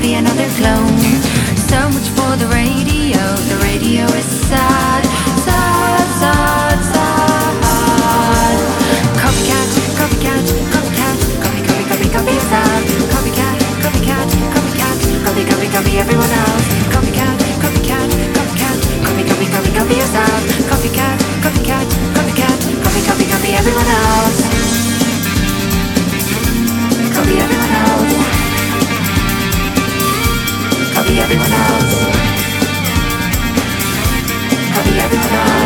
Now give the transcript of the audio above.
be another clone. So much for the radio. The radio is sad, sad, sad, sad. Copycat, copycat, copycat, copy, copy, copy, copy yourself. Copycat, copycat, copycat, copy, copy, copy everyone else. Copycat, copycat, copycat, copy, copy, copy, copy yourself. Copycat, copycat, copycat, copy, copy, copy everyone else. Copy everyone else. Copy everyone else. Copy everyone else.